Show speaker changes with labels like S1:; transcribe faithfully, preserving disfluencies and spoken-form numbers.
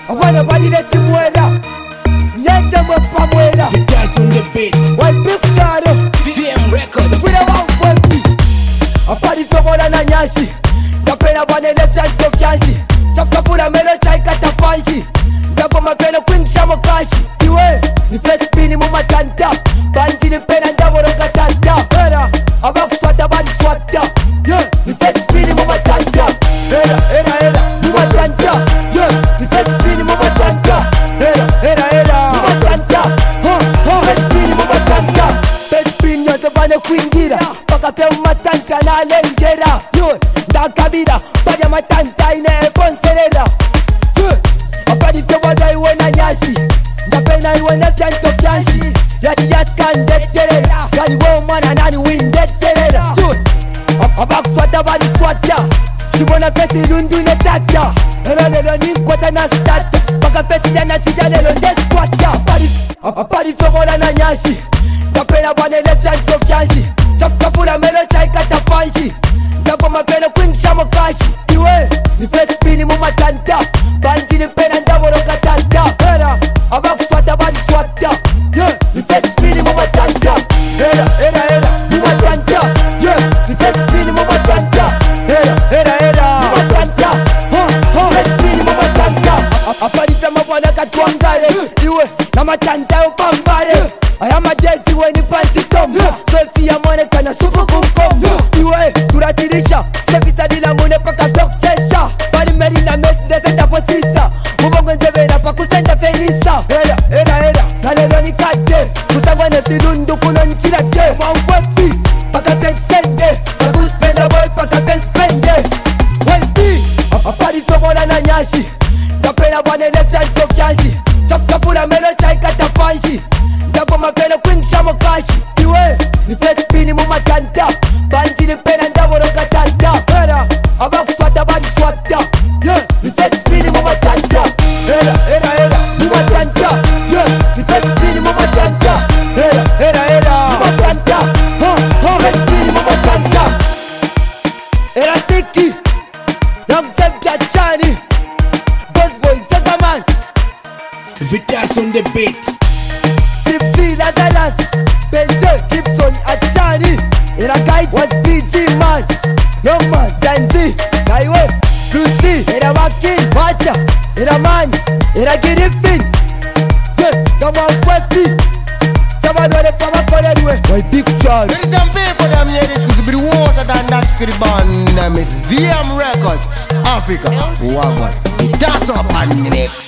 S1: Abana balile chimwela Nyanja mwepa mwela
S2: The guys on the beat
S1: White big staro
S2: V M Records
S1: Wile wangwepi Apari fogola na nyashi Kapela banele tanto kyanshi Chapkafula melo chai katapanshi Ndabo mapelo kwingisha mokashi Iwe ni flex pini mumatanta Banji ni pena ndaboro katanta Era abakuswata bani swata Yeah ni flex pini mumatanta Era era era mumatanta Yeah ni flex pini mumatanta Era era era mumatanta Ha ha flex pini mumatanta Flex pini yote bane kuingira Paka pe umatanta na lengera Yo ndakabira Paja matanta ine eponserera Apani fewaza iwe na nyashi Ndapena iwe na chanto kyanshi Yashi yaskandeterera Kali we umana nani windeterera Abakuswata bani swata Shibona fesi lundu ne tata Ero lelo ninkwata na stata Paka fesi yana sija lelo nde swata Apani fewola na nyashi Ndapena banele chanto kyanshi Chapkafula melo chai katapanshi Ndabo mapelo kwingisha mokashi Iwe ni flex pini mumatanta Banji ni pena ndaboro katanta Era abakuswata bani swata Yeah ni flex pini mumatanta Era era era mumatanta Yeah ni flex pini mumatanta Era era era mumatanta Ha ha flex pini mumatanta Aparita mabwana katwangare Iwe na matanta upambare Ayama desi we ni pansi tom Sofi ya mwone kana supu kumkom Iwe turatirisha Sepisa dila mune paka dokchesha Bali meri na mesi desenda posisa Mubongo nzevela pa kusenda felisa Era era era Nalelo ni kate Kusangwa nesirundu kuno nchilate Mwankwepi Paka sensende Pakuspenda boy paka penspende Wensi Apari femola na nyashi Kapela bwanele chanto kyanshi Chapkafula melo chai katapanshi Ndabo mapelo kwingisha mokashi Iwe ni flex pini mumatanta Banji ni pena ndaboro katanta Era abakuswata bani swata Yeah ni flex pini mumatanta Era era era mumatanta Yeah ni flex pini mumatanta Era era era mumatanta Ha ha flex pini mumatanta Era tiki Young Champion Chani Boss boy Sagaman
S2: The guys on the beat
S1: Sipsi la Dallas Benzo Gibson Achani Era guide was P G man No man Danzi Kaiwe Lucy Era Wakin Macha Era man Era Girifin Yeah Kama Mkwesi Sama dole kama kone niwe My big child
S3: Ladies and people, them here this was a bit water than that to the band. Name is V M Records Africa. Wagwan. It does up on the next.